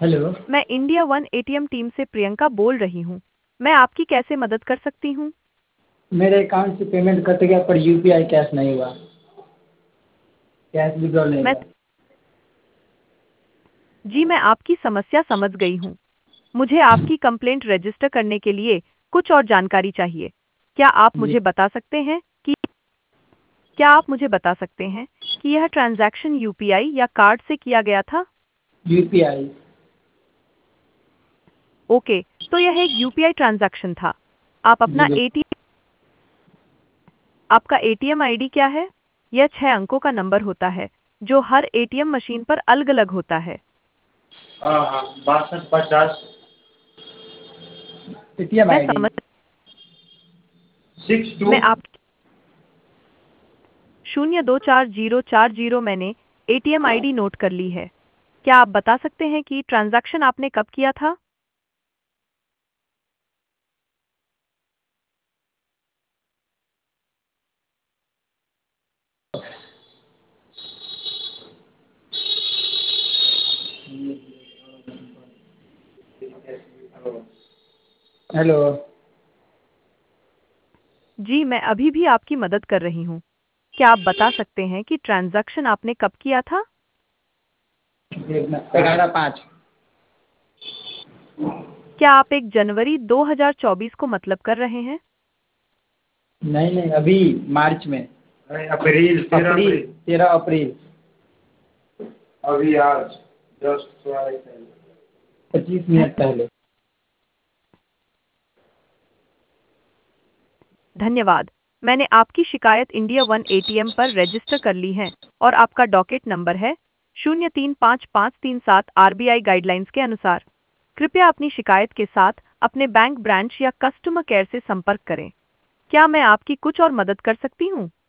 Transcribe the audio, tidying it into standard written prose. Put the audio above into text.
Hello. मैं India One ATM team से प्रियंका बोल रही हूँ। मैं आपकी कैसे मदद कर सकती हूँ? मेरे अकाउंट से पेमेंट कट गया पर यूपीआई कैश नहीं हुआ। कैश विड्रॉल नहीं मैं हुआ। जी मैं आपकी समस्या समझ गई हूँ। मुझे आपकी कंप्लेंट रजिस्टर करने के लिए कुछ और जानकारी चाहिए। क्या आप जी। मुझे बता सकते हैं कि क्या आप मुझे बता सकते हैं कि यह ट्रांजैक्शन यूपीआई या कार्ड से किया गया था? यूपीआई। ओके, तो यह एक यूपीआई ट्रांजैक्शन था। आप जी अपना बिल्कुल। एटीएम आपका एटीएम आईडी क्या है? यह 6 अंकों का नंबर होता है जो हर एटीएम मशीन पर अलग-अलग होता है। हाँ हाँ, 6250। पेटीएम मैं आईडी। समझ 62। मैं आप 024040 मैंने एटीएम आईडी नोट कर ली है। क्या आप बता सकते हैं कि ट्रांजैक्शन आपने कब किया था? हेलो। जी मैं अभी भी आपकी मदद कर रही हूँ। क्या आप बता सकते हैं कि ट्रांजैक्शन आपने कब किया था? 11/5। क्या आप 1 जनवरी 2024 को मतलब कर रहे हैं? नहीं नहीं, अभी मार्च में। अरे अप्रैल, 13 अप्रैल, अप्रैल। 13 अप्रैल। अभी आज जस्ट 25 मिनट पहले। धन्यवाद। मैंने आपकी शिकायत इंडिया वन एटीएम पर रजिस्टर कर ली है और आपका डॉकेट नंबर है 035537 आरबीआई गाइडलाइंस के अनुसार। कृपया अपनी शिकायत के साथ अपने बैंक ब्रांच या कस्टमर केयर से संपर्क करें। क्या मैं आपकी कुछ और मदद कर सकती हूँ?